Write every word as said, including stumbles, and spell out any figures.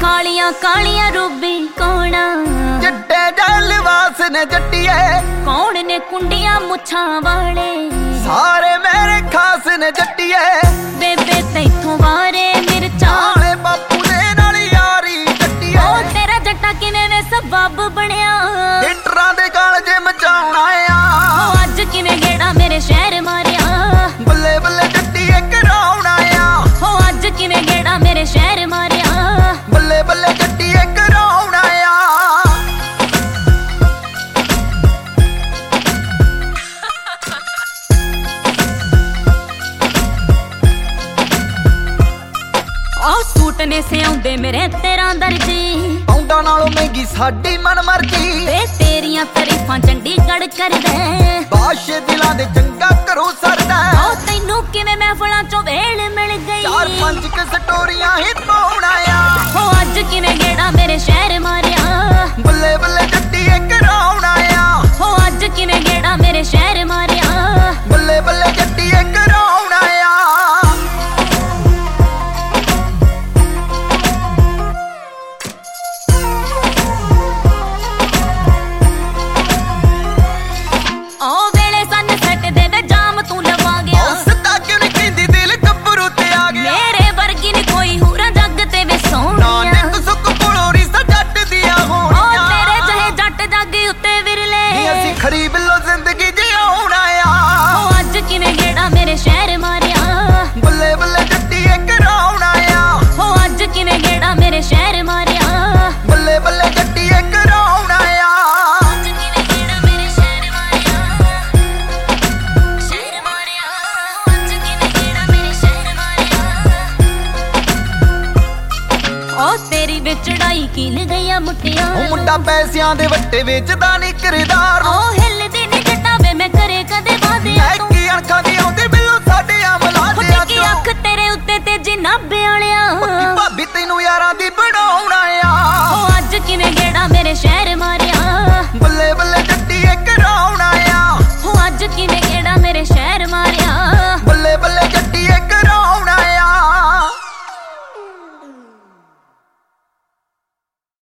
ਕਾਲੀਆਂ ਕਾਲੀਆਂ ਰੂਬੀ ਕੌਣ ਚਿੱਟੇ ਜਲ ਵਾਸ ਨੇ ਜੱਟੀਏ ਕੌਣ ਨੇ ਕੁੰਡੀਆਂ ਮੁੱਛਾਂ ਵਾਲੇ ਸਾਰੇ ਮੇਰੇ ਖਾਸ ਨੇ ਜੱਟੀਏ ਬੇਬੇ ਤੈਥੋਂ ਵਾਰੇ ਮਿਰਚਾਂ ਵਾਲੇ ਬਾਪੂ ਦੇ ਨਾਲ ਯਾਰੀ ਜੱਟੀਏ ਉਹ ਤੇਰਾ ਜੱਟਾ ਕਿਵੇਂ ਵੇ ਸਬੱਬ ਬਣਿਆ ਹਿੱਟਰਾਂ ਦੇ ਗਾਲ ਜੇ ਮਚਾਉਣਾ ਆ ਉਹ ਅੱਜ ਕਿਵੇਂ ਗੇੜਾ ਮੇਰੇ ਸ਼ਹਿਰ ਮਾਰਿਆ ਬੱਲੇ ਬੱਲੇ ਜੱਟੀਏ ਕਰਾਉਣਾ ਆ ਉਹ ਅੱਜ ਕਿਵੇਂ ਗੇੜਾ ਮੇਰੇ ਸ਼ਹਿਰ ਮਾਰਿਆ ਬੱਲੇ ਬੱਲੇ ਜੱਟੀਏ ਕਰਾਉਣਾ ਆ ਉਹ ਸੂਟ ਨੇ ਸਿਆਉਂਦੇ ਮੇਰੇ ਤੇਰਾ ਦਰਜੀ ਆਉਂਦਾ ਨਾਲੋਂ ਮਹਿੰਗੀ ਸਾਡੀ ਮਨ ਮਰਜੀ ਵੇ ਤੇਰੀਆਂ ਤਾਰੀਫਾਂ ਚੰਡੀਗੜ੍ਹ ਕਰਦਾ ਬਾਸ਼ੇ ਦਿਲਾਂ ਦੇ ਚੰਗਾ ਕਰੋ ਸਰਦਾ ਉਹ ਤੈਨੂੰ ਕਿਵੇਂ ਮਹਿਫਲਾਂ ਚੋਂ ਵੇਲ ਮਿਲ ਗਈ ਚਾਰ ਪੰਜ ਕ ਸਟੋਰੀਆਂ ਹੀ ਪਾਉਣਾ ਆ ਉਹ ਅੱਜ ਕਿਵੇਂ ਗੇੜਾ ਮੇਰੇ ਸ਼ਹਿਰ ਮਾਰਿਆ ਬੱਲੇ ਬੱਲੇ ਜੱਟੀਏ ਕਰਾਉਣਾ ਆ ਉਹ ਅੱਜ ਕਿਵੇਂ ਗੇੜਾ ਮੇਰੇ ਸ਼ਹਿਰ ਮਾਰਿਆ ਬੱਲੇ ਬੱਲੇ ਜੱਟੀਏ ਕਰਾਉਣਾ ਆ ਉਹ ਵੇਲੇ ਸਨ ਸੱਟ ਦੇ ਵੇ ਜਾਮ ਤੂੰ ਲਵਾ ਗਿਆ ਉਹ ਸਿੱਧਾ ਕਿਉਂ ਨੀ ਕਹਿੰਦੀ ਦਿਲ ਗੱਭਰੂ ਤੇ ਆ ਗਿਆ ਮੇਰੇ ਵਰਗੀ ਨੀ ਕੋਈ ਹੂਰਾ ਜੱਗ ਤੇ ਵੇ ਸੋਹਣੀਆਂ ਨਾਨਕ ਸੁੱਕ ਕੋਲੋਂ ਰਿਸ਼ਤਾ ਜੱਟ ਦੀਆਂ ਉਹ ਹੋਣੀਆਂ ਤੇਰੇ ਜਹੇ ਜੱਟ ਜੱਗ ਉੱਤੇ ਵਿਰਲੇ ਨੀ ਅਸੀਂ ਖਰੀਬ ਲੋ ਜ਼ਿੰਦਗੀ ਜਿਉਣਾ ਆ ਉਹ ਅੱਜ ਕਿਵੇਂ ਗੇੜਾ ਮੇਰੇ ਸ਼ਹਿਰ ਮਾਰਿਆ ਬੱਲੇ ਬੱਲੇ ਜੱਟੀਏ ਕਰਾਉਣਾ ਆ ਉਹ ਅੱਜ ਕਿਵੇਂ ਗੇੜਾ ਮੇਰੇ ਸ਼ਹਿਰ ਮਾਰਿਆ ਬੱਲੇ ਬੱਲੇ ਜੱਟੀਏ ਕਰਾਉਣਾ ਆ ਅੱਜ ਕਿਵੇਂ ਗੇੜਾ ਮੇਰੇ ਸ਼ਹਿਰ ਮਾਰਿਆ ਸ਼ਹਿਰ ਮਾਰਿਆ ਅੱਜ ਕਿਵੇਂ ਗੇੜਾ ਮੇਰੇ ਸ਼ਹਿਰ ਮਾਰਿਆ ਉਹ ਤੇਰੀ ਵਿੱਚ ਚੜਾਈ ਕੀਲ ਗਈਆਂ ਮੁੱਟੀਆਂ ਉਹ ਮੁੰਡਾ ਪੈਸਿਆਂ ਦੇ ਵੱਟੇ ਵੇਚਦਾ ਨਹੀਂ ਕਿਰਦਾਰ ਨੂੰ ਉਹ